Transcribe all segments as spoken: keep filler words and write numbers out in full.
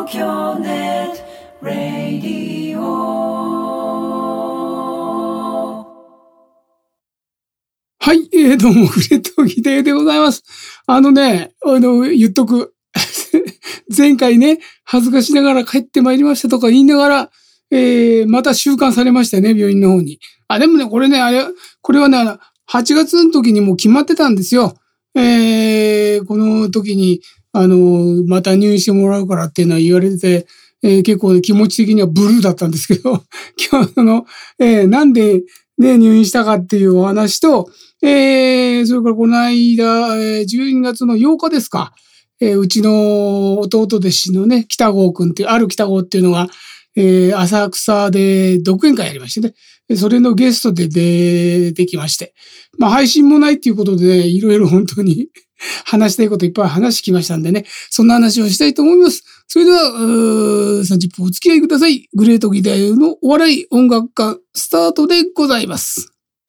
東京ネットラディオ。はい、えー、どうも、グレットギデーでございます。あのね、あの、言っとく。前回ね、恥ずかしながら帰ってまいりましたとか言いながら、えー、また収監されましたね、病院の方に。あ、でもね、これね、あれ、これはね、はちがつの時にもう決まってたんですよ。えー、この時に、あの、また入院してもらうからっていうのは言われてて、えー、結構、ね、気持ち的にはブルーだったんですけど、今日の、えー、なんでね、入院したかっていうお話と、えー、それからこの間、えー、じゅうにがつのようかですか、えー、うちの弟弟子のね、北郷くんっていう、ある北郷っていうのが、えー、浅草で独演会やりましてね、それのゲストで出てきまして、まあ配信もないっていうことで、ね、いろいろ本当に話したいこといっぱい話してきましたんでね、そんな話をしたいと思います。それでは、さんじゅっぷんお付き合いください。グレートギターのお笑い音楽館スタートでございます。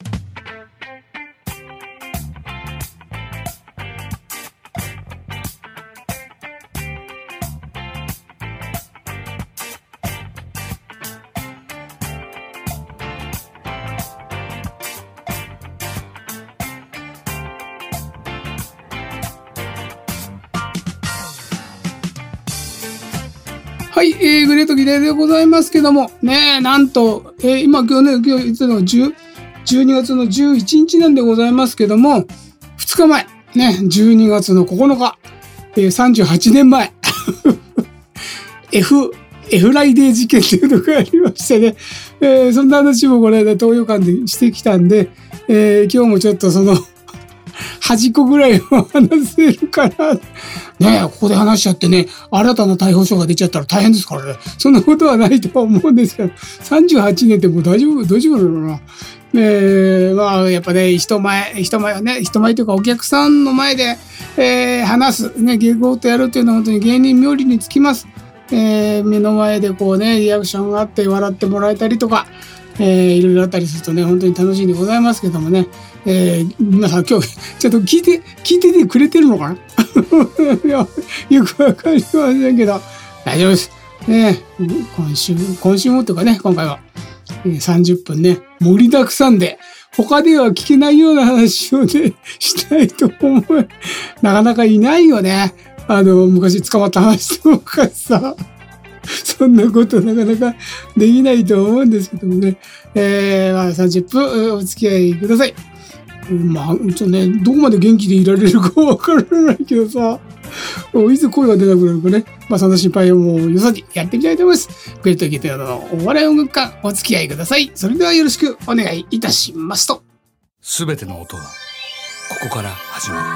はい、えー、グレートギターでございますけども、ねえ、なんと、えー、今、今日ね、今日いつのじゅうにがつのじゅういちにちなんでございますけども、ふつかまえ、ね、じゅうにがつのここのか、えー、さんじゅうはちねんまえ、F、F ライデー事件というのがありましてね、えー、そんな話もこの間東洋館でしてきたんで、えー、今日もちょっとその、端っこぐらいは話せるかな。ねえ、ここで話しちゃってね、新たな逮捕書が出ちゃったら大変ですからね。そんなことはないとは思うんですけど、さんじゅうはちねんってもう大丈夫、大丈夫なのかな。ねえ、まあ、やっぱね、人前、人前はね、人前というかお客さんの前で、えー、話す、ね、芸事とやるっていうのは本当に芸人冥利につきます。えー、目の前でこうね、リアクションがあって笑ってもらえたりとか、えー、いろいろあったりするとね、本当に楽しいんでございますけどもね。えー、皆さん今日、ちょっと聞いて、聞いててくれてるのかないや、よくわかりませんけど、大丈夫です。ね、今週、今週もというかね、今回は、えー、さんじゅっぷんね、盛りだくさんで、他では聞けないような話をね、したいと思う。なかなかいないよね。あの、昔捕まった話とかさ。そんなことなかなかできないと思うんですけどもね。えー、まあさんじゅっぷんお付き合いください。まあ、ちょっとね、どこまで元気でいられるかわからないけどさ、いつ声が出なくなるかね。まあそんな心配をもうよさにやってみたいと思います。グレートギターのお笑い音楽館お付き合いください。それではよろしくお願いいたしますと。 すべての音はここから始まる。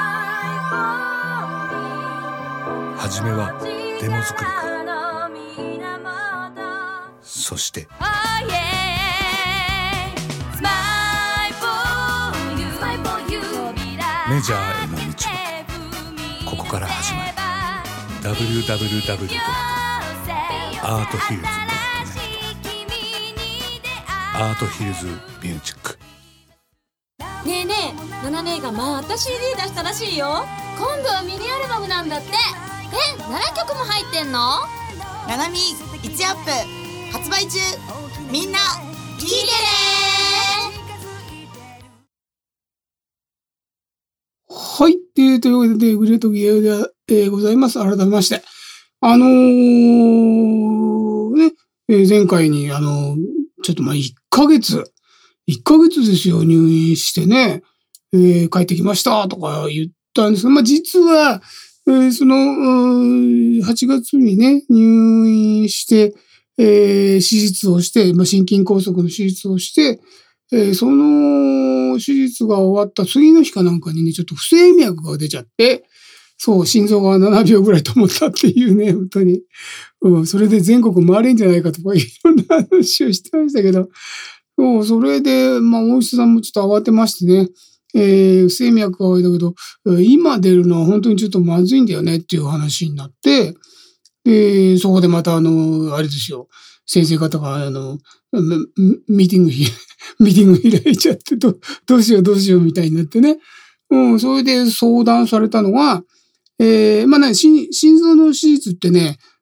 はじめはデモ作りか。そしてメジャーへの道はここから始まる。 ダブリューダブリューダブリュー ドット アートヒルズ ドット ネット アートヒルズミュージック。 ねえねえ、ナナ姉がまた シーディー 出したらしいよ。今度はミニアルバムなんだって。え、ななきょくも入ってんの？ ナナミいちアップ発売中。みんな聞いてね。 はい、えー、というわけでグレートギアで、えー、ございます。改めまして、あのー、ね、えー、前回にあのー、ちょっとまあいっかげついっかげつですよ、入院してね、えー、帰ってきましたとか言ったんですが、まあ実は、えー、そのはちがつにね入院して。えー、手術をして、まあ、心筋梗塞の手術をして、えー、その手術が終わった次の日かなんかにね、ちょっと不整脈が出ちゃって、そう、心臓がななびょうぐらい止まったっていうね、本当に。うん、それで全国回れんじゃないかとかいろんな話をしてましたけど、そうそれで、まあ、お医者さんもちょっと慌てましてね、えー、不整脈が多いだけど、今出るのは本当にちょっとまずいんだよねっていう話になって、で、そこでまたあの、あれですよ、先生方があの、ミーティング、ミーティング開いちゃってど、どうしようどうしようみたいになってね。うん、それで相談されたのが、えー、まあね、心臓の手術ってね、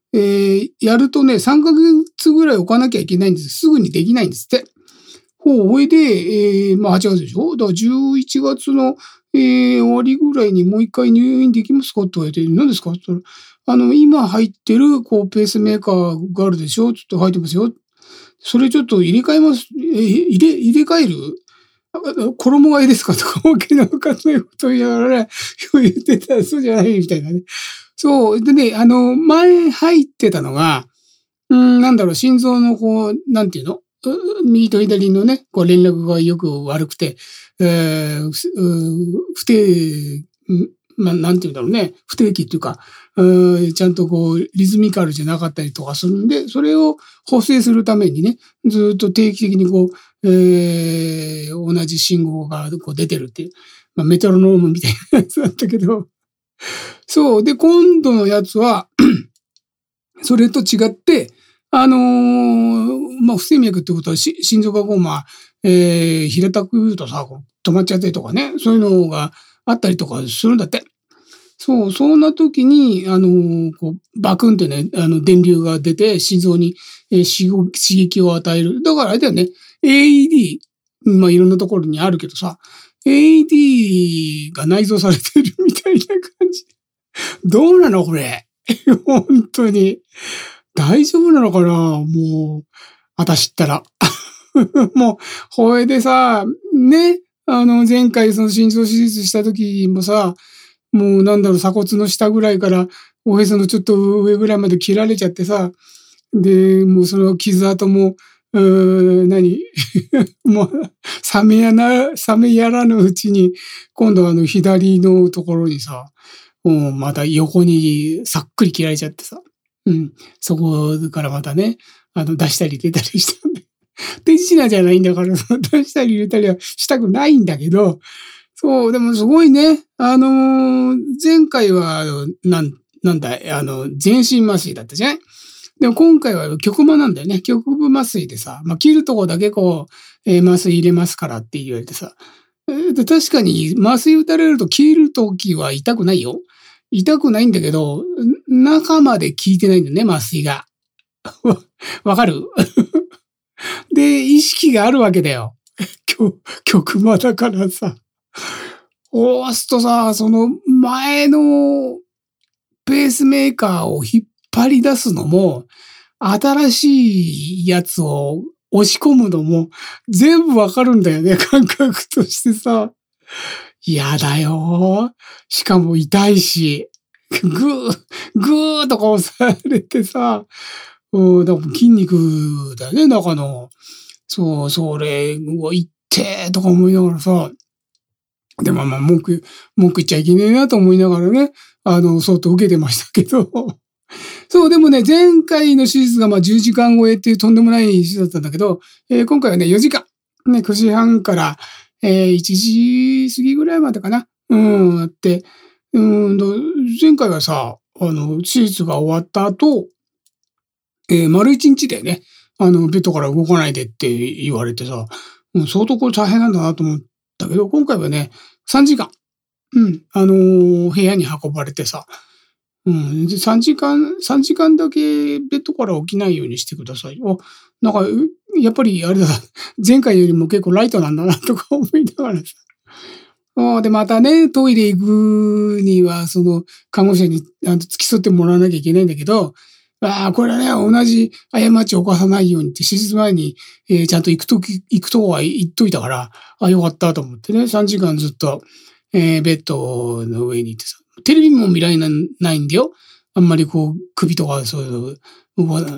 えー、やるとね、さんかげつぐらい置かなきゃいけないんです。すぐにできないんですって。ほう、ほいで、えー、まあはちがつでしょ？だからじゅういちがつの、えー、終わりぐらいにもう一回入院できますかって言われて、何ですかって言ったら、あの、今入ってる、こう、ペースメーカーがあるでしょ？ちょっと入ってますよ。それちょっと入れ替えます。え、入れ、入れ替える？衣替えですかとか、わけのわかんないことを言いながら、言ってたらそうじゃないみたいなね。そう。でね、あの、前入ってたのが、うん、なんだろう、心臓のこう、なんていうの？右と左のね、こう連絡がよく悪くて、えー、不定、まあ、なんていうんだろうね、不定期っていうか、ちゃんとこう、リズミカルじゃなかったりとかするんで、それを補正するためにね、ずっと定期的にこう、えー、同じ信号がこう出てるっていう、まあ、メトロノームみたいなやつだったけど、そう。で、今度のやつは、それと違って、あのー、まあ、不整脈ってことは、心臓がこう、まあ、えー、平たく言うとさ、止まっちゃったりとかね、そういうのがあったりとかするんだって。そう、そんな時に、あのー、こう、バクンってね、あの、電流が出て、心臓に、えー、刺激を与える。だからあれだよね、エーイーディー、まあ、いろんなところにあるけどさ、エーイーディー が内蔵されてるみたいな感じ。どうなのこれ。本当に。大丈夫なのかなもう、私ったら。もう、ほえでさ、ね、あの、前回その心臓手術した時もさ、もうなんだろう、鎖骨の下ぐらいから、おへそのちょっと上ぐらいまで切られちゃってさ、で、もうその傷跡も、うーん、何もう、冷めやな、冷めやらぬうちに、今度あの、左のところにさ、もうまた横にさっくり切られちゃってさ、うん。そこからまたね、あの、出したり入れたりしたんで。手品じゃないんだから、出したり入れたりはしたくないんだけど、そう、でもすごいね。あのー、前回は、なん、なんだ、あの、全身麻酔だったじゃん？でも今回は局麻なんだよね。局部麻酔でさ、まあ、切るとこだけこう、えー、麻酔入れますからって言われてさ。で確かに麻酔打たれると切るときは痛くないよ。痛くないんだけど、中まで効いてないんだよね、麻酔が。わかる？で、意識があるわけだよ。局麻だからさ。押すとさ、その前のペースメーカーを引っ張り出すのも、新しいやつを押し込むのも、全部わかるんだよね、感覚としてさ。嫌だよ。しかも痛いし、ぐー、ぐーとか押されてさ、うん、だから筋肉だよね、中の。そう、それ、うわ、痛ってとか思いながらさ、でもまあ、文句、文句言っちゃいけねえなと思いながらね、あの、相当受けてましたけど。そう、でもね、前回の手術がまあじゅうじかん超えっていうとんでもない手術だったんだけど、えー、今回はね、よじかん。ね、くじはんから、えー、いちじ過ぎぐらいまでかな。うん、あって、うん、前回はさ、あの、手術が終わった後、えー、丸一日でね、あの、ベッドから動かないでって言われてさ、うん、相当これ大変なんだなと思ったけど、今回はね、さんじかん、うん、あのー、部屋に運ばれてさ、うん、でさんじかん、さんじかんだけベッドから起きないようにしてください。あ、なんか、やっぱりあれだ、前回よりも結構ライトなんだなとか思いながらさ。あで、またね、トイレ行くには、その、看護師にあの付き添ってもらわなきゃいけないんだけど、ああ、これはね、同じ過ちを犯さないようにって手術前に、えー、ちゃんと行くとき、行くとこは言っといたから、あ、よかったと思ってね、さんじかんずっと、えー、ベッドの上にいてさ、テレビも見られないんだよ。あんまりこう、首とかそういう、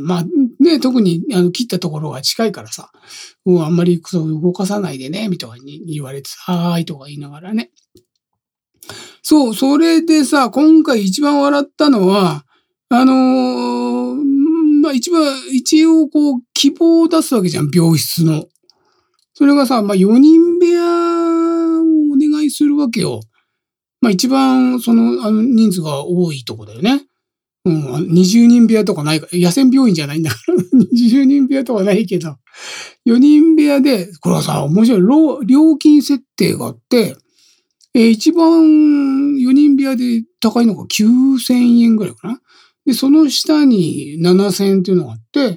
まあね、特にあの切ったところが近いからさ、もうあんまりそう動かさないでね、みたいに言われてさ、はーいとか言いながらね。そう、それでさ、今回一番笑ったのは、あのー、まあ一番、一応こう、希望を出すわけじゃん、病室の。それがさ、まあよにん部屋をお願いするわけよ。まあ一番、その、あの、人数が多いとこだよね。うん、にじゅうにん部屋とかないから、野戦病院じゃないんだから、にじゅうにん部屋とかないけど、よにん部屋で、これはさ、面白い、料金設定があって、えー、一番よにん部屋で高いのがきゅうせんえんぐらいかな。 で、その下にななせんっていうのがあって、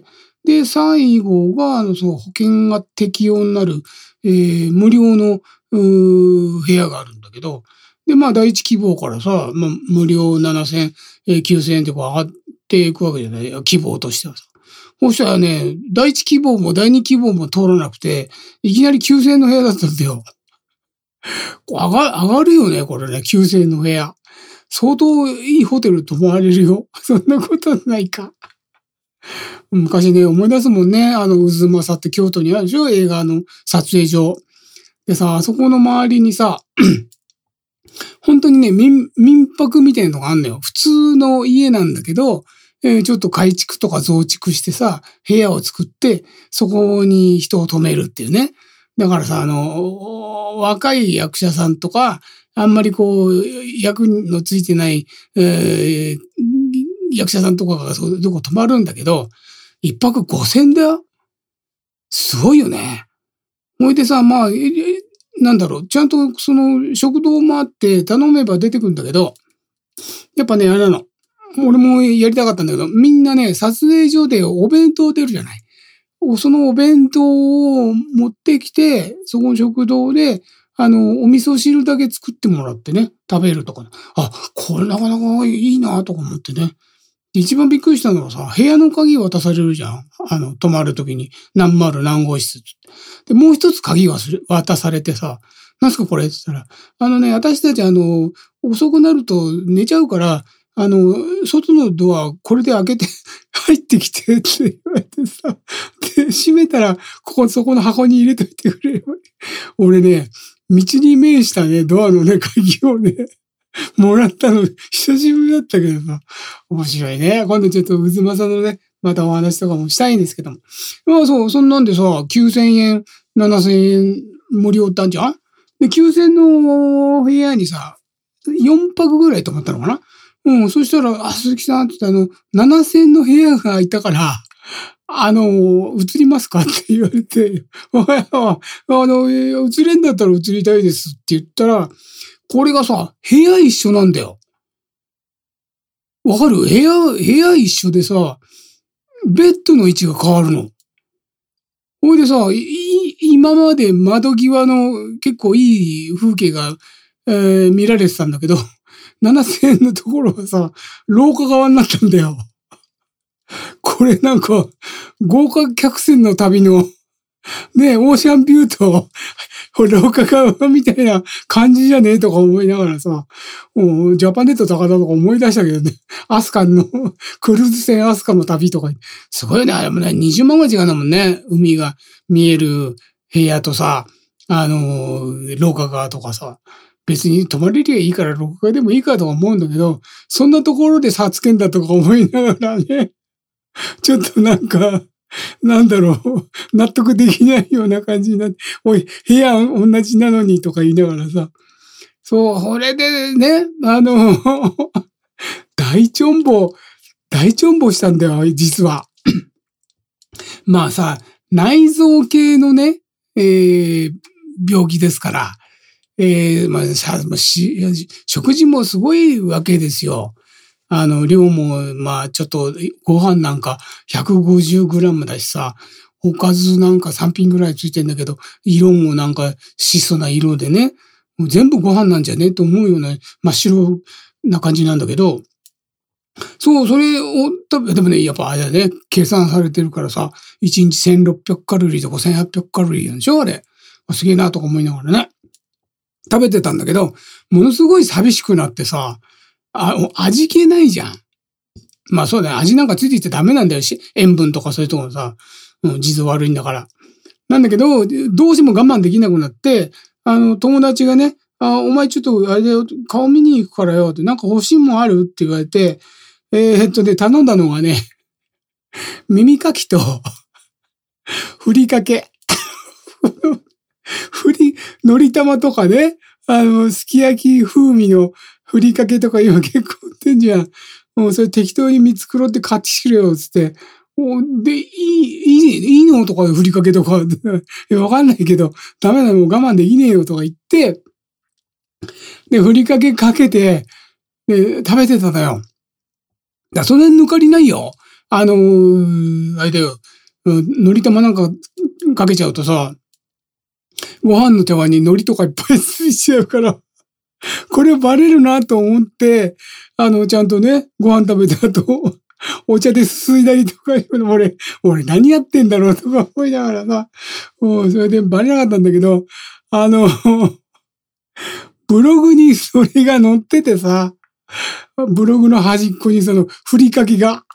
で、最後が、あの、その保険が適用になる、えー、無料の、部屋があるんだけど、で、まあ、第一希望からさ、まあ、無料ななせん、えー、きゅうせんえんってこう上がっていくわけじゃない、希望としてはさ。そしたらね、第一希望も第二希望も通らなくて、いきなりきゅうせんえんの部屋だったんだよ。上が、上がるよね、これね、きゅうせんえんの部屋。相当いいホテル泊まれるよ。そんなことないか。昔ね、思い出すもんね。あの、渦政って京都にあるでしょ、映画の撮影所。でさ、あそこの周りにさ、本当にね、民、民泊みたいなのがあんのよ。普通の家なんだけど、えー、ちょっと改築とか増築してさ、部屋を作って、そこに人を泊めるっていうね。だからさ、あの、若い役者さんとか、あんまりこう、役のついてない、えー、役者さんとかがそういうとこ泊まるんだけど、一泊ごせんだよ。すごいよね。ほいでさ、まあ、なんだろう、ちゃんとその食堂もあって頼めば出てくるんだけど、やっぱね、あれなの。俺もやりたかったんだけど、みんなね、撮影所でお弁当出るじゃない。そのお弁当を持ってきて、そこの食堂で、あの、お味噌汁だけ作ってもらってね、食べるとか、ね。あ、これなかなかいいなとか思ってね。一番びっくりしたのはさ、部屋の鍵渡されるじゃん。あの、泊まるときに、何丸何号室。で、もう一つ鍵が渡されてさ、なんすかこれって言ったら、あのね、私たちあの、遅くなると寝ちゃうから、あの、外のドアこれで開けて入ってきてって言われてさ、で、閉めたら、ここ、そこの箱に入れといてくれれば。俺ね、道に面したね、ドアのね、鍵をね、もらったの、久しぶりだったけどさ、面白いね。今度ちょっと渦政のね、またお話とかもしたいんですけども。まあそう、そんなんでさ、きゅうせんえん、ななせんえん無料ってあんじゃん？で、きゅうせんの部屋にさ、よんぱくぐらい泊まったのかな？うん、そしたら、あ、鈴木さんって言ってあの、ななせんの部屋がいたから、あの、移りますかって言われて、あの、移れんだったら移りたいですって言ったら、これがさ、部屋一緒なんだよ。わかる？部屋、部屋一緒でさ、ベッドの位置が変わるの。ほいでさ、い今まで窓際の結構いい風景が、えー、見られてたんだけど、ななせんえんのところはさ、廊下側になったんだよ。これなんか、豪華客船の旅の、ね、オーシャンビューと、廊下側みたいな感じじゃねえとか思いながらさ、もうジャパネット高田とか思い出したけどね、アスカの、クルーズ船アスカの旅とか、すごいね、あれもね、にじゅうまんが違うんだもんね、海が見える部屋とさ、あの、廊下側とかさ、別に泊まれりゃいいから廊下側でもいいかとか思うんだけど、そんなところで差つけんだとか思いながらね、ちょっとなんか、なんだろう、納得できないような感じになって、おい、部屋同じなのにとか言いながらさ、そう、これでね、あの、大チョンボ、大チョンボしたんだよ、実は。まあさ、内臓系のね、えー、病気ですから、えー、まあさ、し、食事もすごいわけですよ。あの、量も、まあ、ちょっと、ご飯なんか ひゃくごじゅうグラム だしさ、おかずなんかさん品ぐらいついてんだけど、色もなんか質素な色でね、もう全部ご飯なんじゃねと思うような真っ白な感じなんだけど、そう、それを、でもね、やっぱあれだね、計算されてるからさ、いちにちせんろっぴゃくカロリーとかせんはっぴゃくカロリーなんでしょあれ。すげえなとか思いながらね。食べてたんだけど、ものすごい寂しくなってさ、あ、味気ないじゃん。まあそうだよ。味なんかついていってダメなんだよし。塩分とかそういうところさ、うん、地蔵悪いんだから。なんだけど、どうしても我慢できなくなって、あの、友達がね、あ、お前ちょっとあれだよ、顔見に行くからよって、なんか欲しいもんあるって言われて、えー、っとね、頼んだのがね、耳かきと、ふりかけ。ふり、のり玉とかね、あの、すき焼き風味のふりかけとか今結構売ってんじゃん。もうそれ適当に見繕って買ってきてくれよ、つって。で、いい、いい、いいのとかふりかけとか、わかんないけど、ダメだ、もう我慢できねえよとか言って、で、ふりかけかけて、で、食べてたのよ。 だそれ抜かりないよ。あのー、あれだよ。海苔玉なんかかけちゃうとさ、ご飯の手間に海苔とかいっぱいついちゃうから、これバレるなと思って、あの、ちゃんとね、ご飯食べた後、お茶ですすいだりとかいうのも俺、俺何やってんだろうとか思いながらさ、もうそれでバレなかったんだけど、あの、ブログにそれが載っててさ、ブログの端っこにそのふりかけが。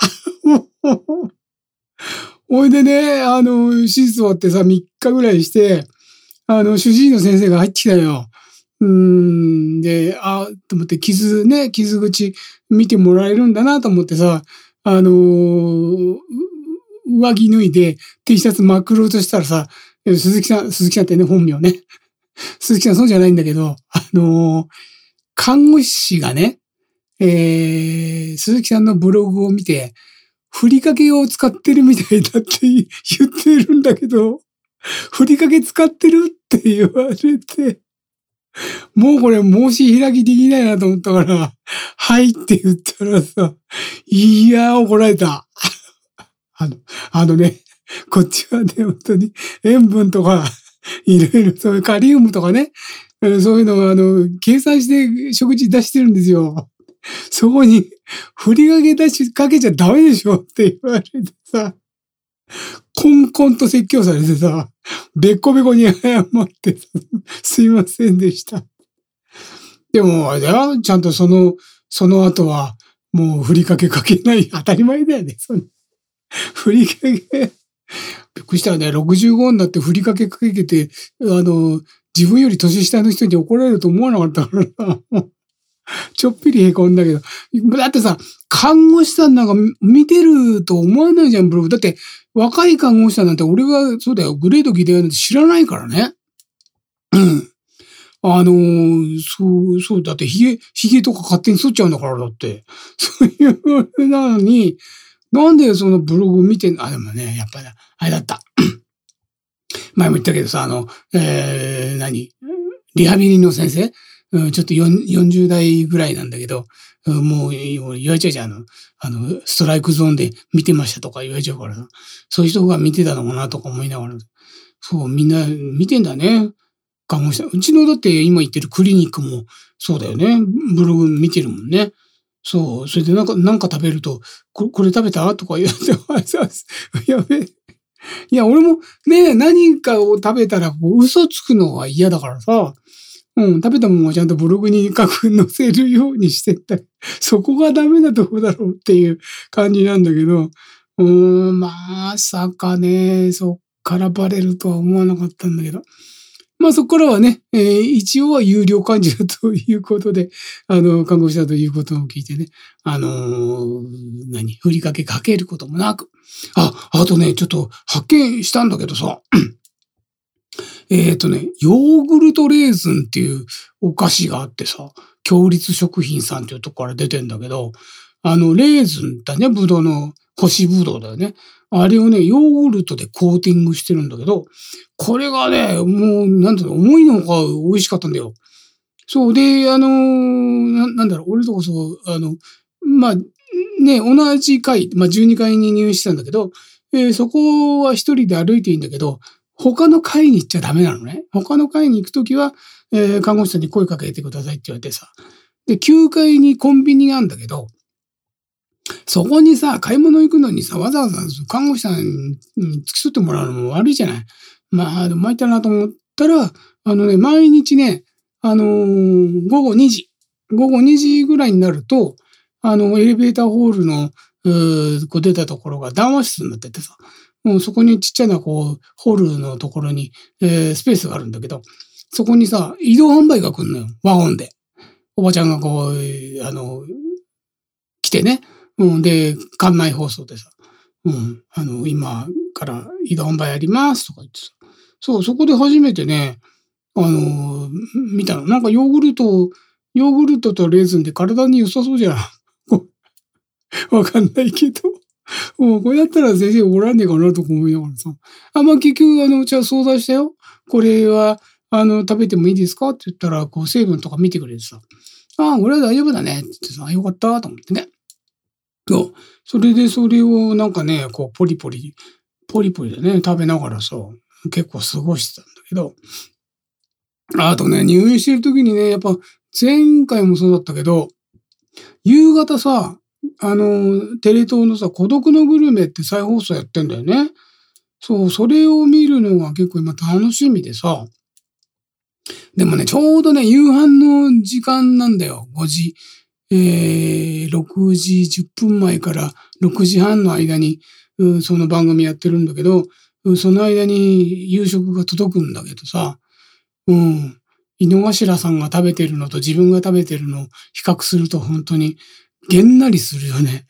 おいでね、あの、手術終わってさ、みっかぐらいして、あの、主治医の先生が入ってきたよ。うーん、で、あ、と思って傷ね、傷口見てもらえるんだなと思ってさ、あのー、上着脱いで T シャツまくろうとしたらさ、鈴木さん、鈴木さんってね、本名ね。鈴木さんそうじゃないんだけど、あのー、看護師がね、えー、鈴木さんのブログを見て、ふりかけを使ってるみたいだって言ってるんだけど、ふりかけ使ってるって言われて、もうこれ申し開きできないなと思ったから、はいって言ったらさ、いやー怒られた。あの、あのね、こっちはね、本当に塩分とか、いろいろそういうカリウムとかね、そういうのをあの、計算して食事出してるんですよ。そこに、ふりかけ出しかけちゃダメでしょって言われてさ、コンコンと説教されてさ、べっこべこに謝って、すいませんでした。でも、あれだよ、ちゃんとその、その後は、もうふりかけかけない、当たり前だよね。そのふりかけ、びっくりしたよね。ろくじゅうごになってふりかけかけて、あの、自分より年下の人に怒られると思わなかったからさ。ちょっぴりへこんだけど。だってさ、看護師さんなんか見てると思わないじゃん、ブログ。だって、若い看護師さんなんて俺が、そうだよ、グレードギデオなんて知らないからね。うん。あのー、そう、そう、だってヒゲ、ヒゲとか勝手に剃っちゃうんだから、だって。そういうなのに、なんでそのブログ見てん、あ、でもね、やっぱり、あれだった。前も言ったけどさ、あの、えー、何リハビリの先生うん、ちょっとよんじゅう代ぐらいなんだけど、うん、もう言われちゃうじゃん。あの、あの、ストライクゾーンで見てましたとか言われちゃうからさ。そういう人が見てたのかなとか思いながら。そう、みんな見てんだね。看護師さん。うちのだって今言ってるクリニックもそうだよね。ブログ見てるもんね。そう。それでなんか、なんか食べると、こ, これ食べたとか言って、やべえ。いや、俺もね、何かを食べたらこう嘘つくのが嫌だからさ。うん、食べたものをちゃんとブログに書く、載せるようにしてった。そこがダメなとこだろうっていう感じなんだけど、うーん、まさかね、そっからバレるとは思わなかったんだけど。まあそこからはね、えー、一応は有料患者ということで、あの、看護師だということを聞いてね、あのー、何、ふりかけかけることもなく。あ、あとね、ちょっと発見したんだけどさ、えっとね、ヨーグルトレーズンっていうお菓子があってさ、強立食品さんっていうとこから出てんだけど、あの、レーズンだね、ぶどうの、干しぶどうだよね。あれをね、ヨーグルトでコーティングしてるんだけど、これがね、もう、なんだろう、思いのほか美味しかったんだよ。そう、で、あのー、な, なんだろう、俺とこそ、あの、まあ、ね、同じ階、まあ、じゅうにかいに入院してたんだけど、えー、そこは一人で歩いていいんだけど、他の階に行っちゃダメなのね。他の階に行くときは、えー、看護師さんに声かけてくださいって言われてさ。で、きゅうかいにコンビニがあるんだけど、そこにさ、買い物行くのにさ、わざわざ看護師さんに付き添ってもらうのも悪いじゃない。まあ、参ったなと思ったら、あのね、毎日ね、あのー、午後にじ、午後にじぐらいになると、あの、エレベーターホールの、うこう出たところが談話室になっててさ、もうそこにちっちゃなこう、ホールのところに、えー、スペースがあるんだけど、そこにさ、移動販売が来るのよ。ワゴンで。おばちゃんがこう、あの、来てね。うん、で、館内放送でさ、うん、あの、今から移動販売やりますとか言ってさ。そう、そこで初めてね、あの、見たの。なんかヨーグルト、ヨーグルトとレーズンで体に良さそうじゃん。わかんないけど。もうこれだったら先生おらんねえかなとか思いながらさ。あ、まあ、結局、あの、じゃあ相談したよ。これは、あの、食べてもいいですかって言ったら、こう、成分とか見てくれてさ。ああ、俺は大丈夫だね。って言ってさ、よかったと思ってね。 そう。それでそれをなんかね、こうポリポリ、ポリポリでね、食べながらさ、結構過ごしてたんだけど、あとね、入院してる時にね、やっぱ前回もそうだったけど、夕方さ、あの、テレ東のさ、孤独のグルメって再放送やってんだよね。そう、それを見るのが結構今楽しみでさ。でもね、ちょうどね、夕飯の時間なんだよ。ごじ、えー、ろくじじゅっぷんまえからろくじはんの間に、うん、その番組やってるんだけど、うん、その間に夕食が届くんだけどさ、うん。井の頭さんが食べてるのと自分が食べてるのを比較すると本当にげんなりするよね。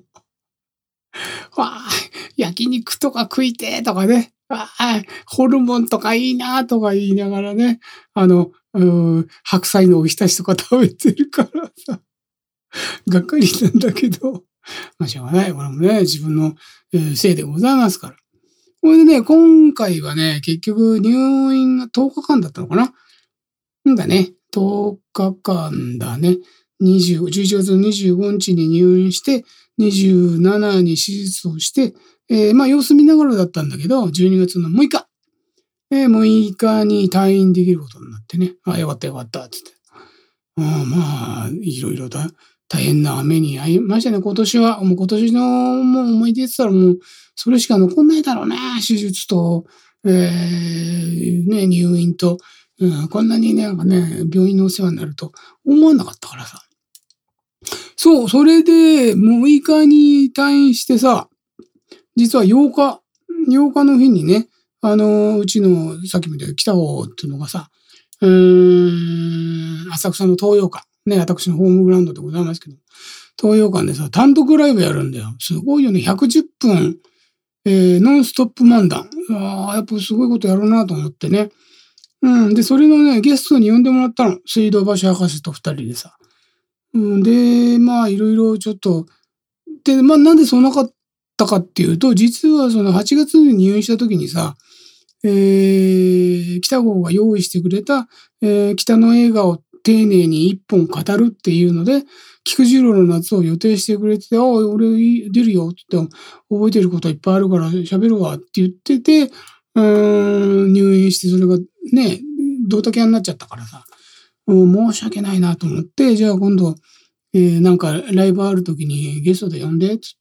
わあ、焼肉とか食いてとかね。わあ、ホルモンとかいいなとか言いながらね。あの、うん、白菜のおひたしとか食べてるからさ。がっかりなんだけど。まあしょうがない。これもね、自分の、えー、せいでございますから。これでね、今回はね、結局入院がとおかかんだったのかな。んだね。とおかかんだね。にじゅう、じゅういちがつのにじゅうごにちに入院して、にじゅうしちに手術をして、えー、まあ様子見ながらだったんだけど、じゅうにがつのむいか。えー、むいかに退院できることになってね。あ、よかったよかった、つって。あまあ、いろいろだ。大変な雨に遭いましたね、今年は。もう今年のもう思い出って言ったらもう、それしか残んないだろうね。手術と、えー、ね、入院と、うん、こんなにね、なんかね、病院のお世話になると思わなかったからさ。そう、それでむいかに退院してさ、実はようか、ようかの日にね、あの、うちの、さっき見た北郷っていうのがさ、うーん、浅草の東洋館。ね、私のホームグラウンドでございますけど、東洋館でさ、単独ライブやるんだよ。すごいよね。ひゃくじゅっぷん、えー、ノンストップ漫談。ああ、やっぱすごいことやるなと思ってね。うん。で、それのね、ゲストに呼んでもらったの。水道橋博士と二人でさ。うん、で、まあ、いろいろちょっと、で、まあ、なんでそうなかったかっていうと、実はそのはちがつに入院した時にさ、えー、北郷が用意してくれた、えー、北の映画を丁寧に一本語るっていうので、菊次郎の夏を予定してくれてて、ああ、俺出るよって言って、覚えてることいっぱいあるから喋るわって言ってて、うーん、入院してそれがね、ドタキャンになっちゃったからさ、申し訳ないなと思って、じゃあ今度、えー、なんかライブある時にゲストで呼んでっつって、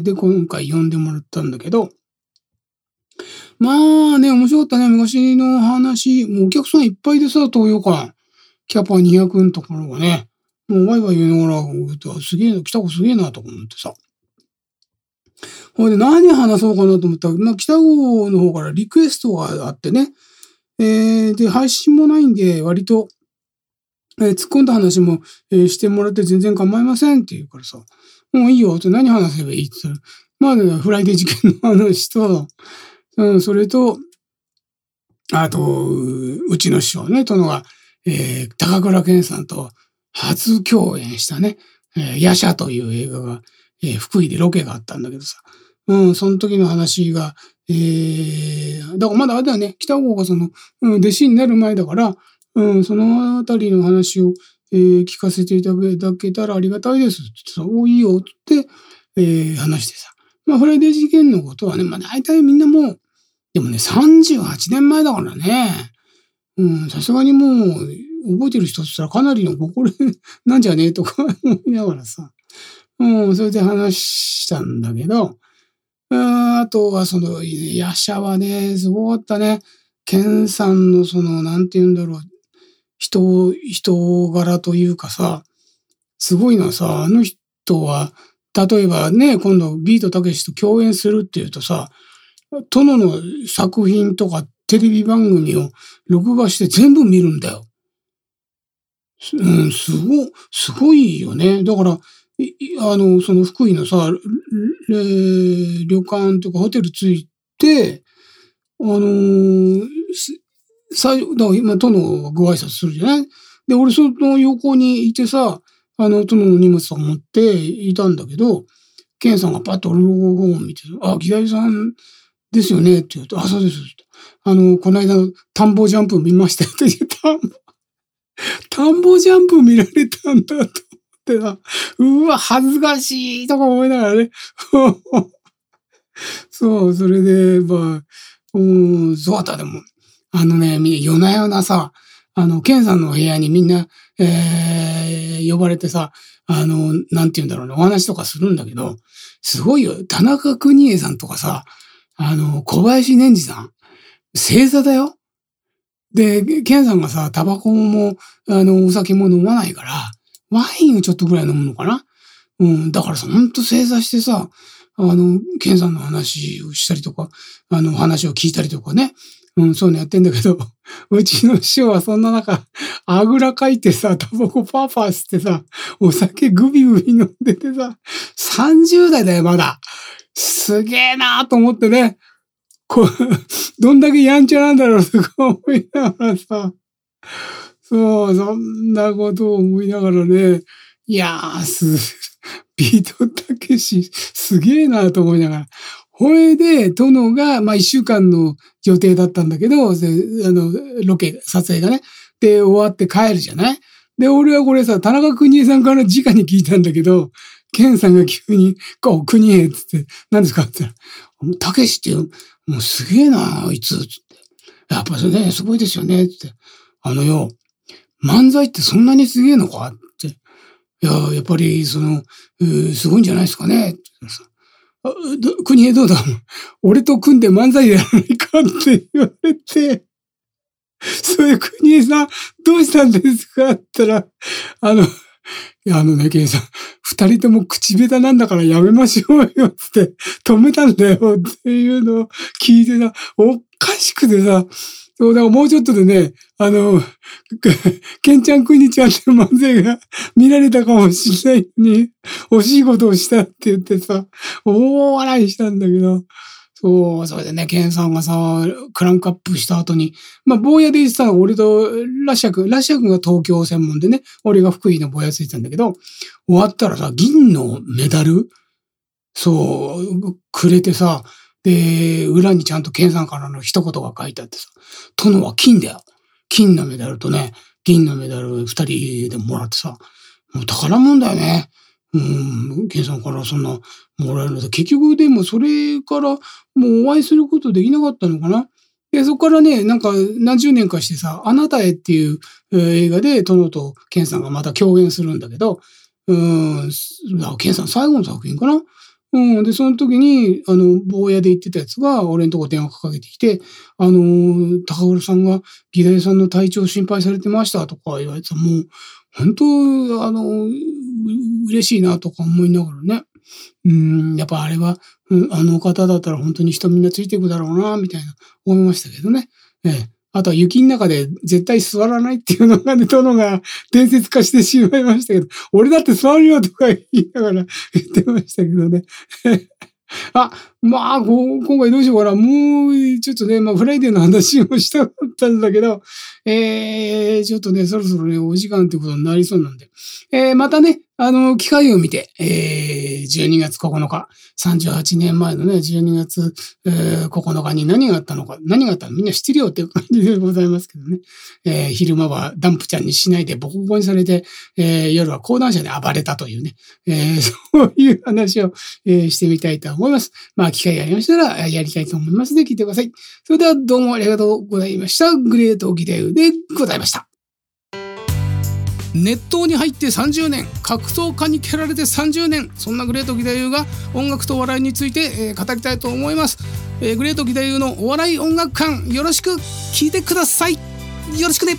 で、今回呼んでもらったんだけど、まあね、面白かったね。昔の話、もうお客さんいっぱいでさ、東洋館。キャパにひゃくのところがね、もうワイワイ言いながら、すげえな、北郷すげえなと思ってさ。ほいで何話そうかなと思ったら、まあ、北郷の方からリクエストがあってね。えー、で、配信もないんで、割と、えー、突っ込んだ話も、えー、してもらって全然構いませんって言うからさ、もういいよって何話せばいいって言ったら、まあ、ね、フライデー事件の話と、うん、それと、あと、うちの師匠ね、殿が、えー、高倉健さんと初共演したね、えー、夜叉という映画が、えー、福井でロケがあったんだけどさ、うん、その時の話が、えー、だからまだあれだよね、北郷がその、うん、弟子になる前だから、うん、そのあたりの話を、えー、聞かせていただけたらありがたいですって言ってさ、おいいよって、えー、話してさ、まあ、フライデー事件のことはね、まあ大体みんなもう、でもね、さんじゅうはちねんまえだからね、うん、さすがにもう、覚えてる人って言ったらかなりのご高齢なんじゃねえとか思いながらさ。うん、それで話したんだけど、あとはその、夜叉はね、すごかったね。ケンさんのその、なんて言うんだろう、人、人柄というかさ、すごいのはさ、あの人は、例えばね、今度ビートたけしと共演するっていうとさ、殿の作品とかテレビ番組を録画して全部見るんだよ。うん、すご、すごいよね。だから、あの、その福井のさ、旅館とかホテル着いて、あのー、最初、だから今、殿がご挨拶するじゃない？で、俺その横にいてさ、あの、殿の荷物とか持っていたんだけど、ケンさんがパッと俺の方を見て、あ、木田さんですよねって言うと、あ、そうです。あの、この間の田んぼジャンプ見ましたって言った。田んぼジャンプ見られたんだと。 ってさ、うわ、恥ずかしいとか思いながらね。そう、それで、まあ、うん、そうだった、でも。あのね、夜な夜なさ、あの、ケンさんの部屋にみんな、えー、呼ばれてさ、あの、なんて言うんだろうね、お話とかするんだけど、すごいよ。田中邦衛さんとかさ、あの、小林年次さん、正座だよ。で、ケンさんがさ、タバコも、あの、お酒も飲まないから、ワインをちょっとぐらい飲むのかな。うん、だからさ、ほんと正座してさ、あの、ケンさんの話をしたりとか、あの、話を聞いたりとかね。うん、そういうのやってんだけど、うちの師匠はそんな中、あぐらかいてさ、タバコパーパー吸ってさ、お酒グビグビ飲んでてさ、さんじゅう代だよ、まだ。すげえなーと思ってね、こう、どんだけやんちゃなんだろうとか思いながらさ、そう、そんなことを思いながらね、いやー、す、ビートたけし、すげえなと思いながら。ほいで、殿が、まあ一週間の予定だったんだけど、あの、ロケ、撮影がね。で、終わって帰るじゃない？で、俺はこれさ、田中邦衛さんから直に聞いたんだけど、ケンさんが急に、こう、邦衛っつって、何ですかって言ったら、たけしって、もうすげえな、あいつ、つって。やっぱそれね、すごいですよね、つって。あのよ、漫才ってそんなにすげえのかって。いや、やっぱり、その、すごいんじゃないですかね、って国へどうだ俺と組んで漫才やらないかって言われて、それ国へさん、どうしたんですかって言ったら、あの、いや、あのね、ケンさん、二人とも口下手なんだからやめましょうよって止めたんだよっていうのを聞いてさ、おかしくてさ、そうだからもうちょっとでね、あの、ケンちゃんくにちゃんって漫才が見られたかもしれないのに、惜しいことをしたって言ってさ、大笑いしたんだけど、そう、それでね、ケンさんがさ、クランクアップした後に、まあ、坊やで言ってたのが俺とラッシャー君、ラッシャー君が東京専門でね、俺が福井の坊やついてたんだけど、終わったらさ、銀のメダルそう、くれてさ、で、裏にちゃんとケンさんからの一言が書いてあってさ、殿は金だよ。金のメダルとね、銀のメダル二人でもらってさ、もう宝物だよね。うん、ケンさんからそんなもらえるので、結局でもそれからもうお会いすることできなかったのかな。で、そこからね、なんか何十年かしてさ、あなたへっていう映画で殿とケンさんがまた共演するんだけど、うん、ケンさん最後の作品かな。うん。で、その時に、あの、坊やで言ってたやつが、俺のとこ電話かけてきて、あの、高浦さんが、義太さんの体調心配されてましたとか言われてた。もう、本当、あの、嬉しいなとか思いながらね。うん、やっぱあれは、うん、あの方だったら本当に人みんなついていくだろうな、みたいな思いましたけどね。ええ。あとは雪の中で絶対座らないっていうのがね、殿が伝説化してしまいましたけど、俺だって座るよとか言いながら言ってましたけどね。あ、まあ、今回どうしようかな。もう、ちょっとね、まあ、フライデーの話をしたかったんだけど、えー、ちょっとね、そろそろね、お時間ってことになりそうなんで、えー、またね、あの、機会を見て、えー、じゅうにがつここのか、さんじゅうはちねんまえのね、じゅうにがつ、えー、ここのかに何があったのか、何があったのみんな知ってるよっていう感じでございますけどね。えー、昼間はダンプちゃんにしないでボコボコにされて、えー、夜は講談社で暴れたというね、えー、そういう話を、えー、してみたいと思います。まあ、機会がありましたら、やりたいと思いますので、聞いてください。それではどうもありがとうございました。グレートギデウでございました。熱湯に入ってさんじゅうねん、格闘家に蹴られてさんじゅうねん、そんなグレート義太夫が音楽と笑いについて、えー、語りたいと思います、えー、グレート義太夫のお笑い音楽館、よろしく聞いてください。よろしくね。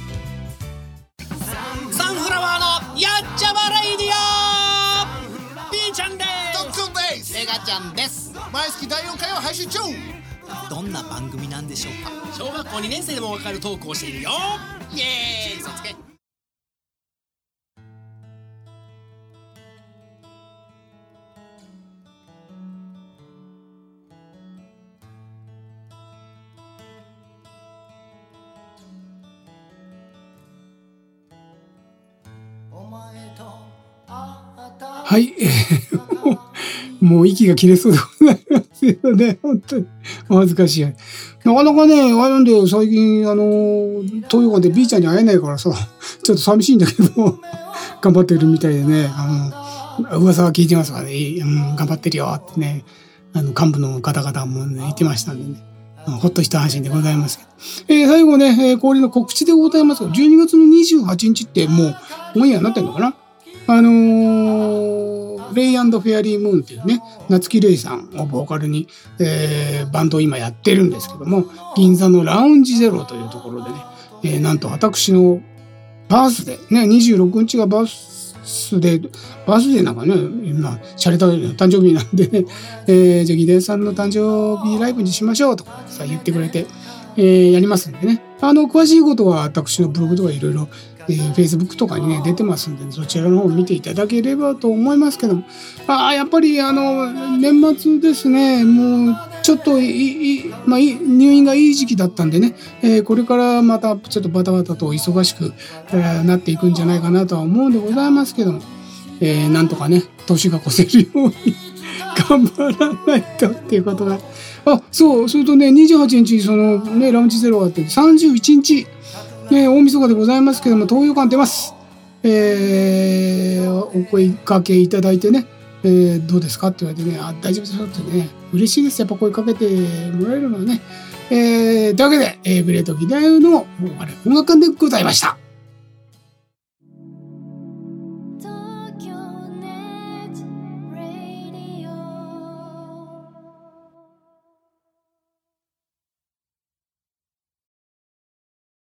サンフラワーのやっちゃまレイディオ、ピーちゃんです。 トックンです。 メガちゃんです。 毎月だいよんかいを配信中。 どんな番組なんでしょうか。小学校にねん生でもわかるトークをしているよ。イエーイ、そつけ。 はい、えー、もう息が切れそうでございますよね。本当にお恥ずかしい。なかなかね、あれなんで最近あの東洋館で B ちゃんに会えないからさ、ちょっと寂しいんだけど、 頑張ってるみたいでね、あの、噂は聞いてますからね、うん、頑張ってるよってね、あの、幹部の方々もね、言ってましたんでね、ほっと一安心でございますけど。えー、最後ね、えー、恒例の告知でございますが、じゅうにがつのにじゅうはちにちってもうオンエアになってんのかな。あのー、レイ&フェアリームーンっていうね、夏木レイさんをボーカルに、えー、バンドを今やってるんですけども、銀座のラウンジゼロというところでね、えー、なんと私のバースデー、ね、にじゅうろくにちがバースデー、バースデーなんかね、今、シャレた誕生日なんでね、えー、じゃあギデンさんの誕生日ライブにしましょうとかさ、言ってくれて、えー、やりますんでね。あの、詳しいことは私のブログとかいろいろ、えー、Facebook とかにね、出てますんで、ね、そちらの方を見ていただければと思いますけども、ああ、やっぱり、あの、年末ですね、もう、ちょっといい、まあ、入院がいい時期だったんでね、えー、これからまたちょっとバタバタと忙しく、えー、なっていくんじゃないかなとは思うんでございますけども、えー、なんとかね、年が越せるように頑張らないとっていうことが、あ、そう、それとね、にじゅうはちにち、そのね、ラウンジゼロがあって、さんじゅういちにち、ね、大晦日でございますけども、東洋館出ます。えー、お声かけいただいてね、えー、どうですかって言われてね、あ、大丈夫ですよってね、嬉しいです。やっぱ声かけてもらえるのはね。えー、というわけで、えー、グレートギダイの音楽館でございました。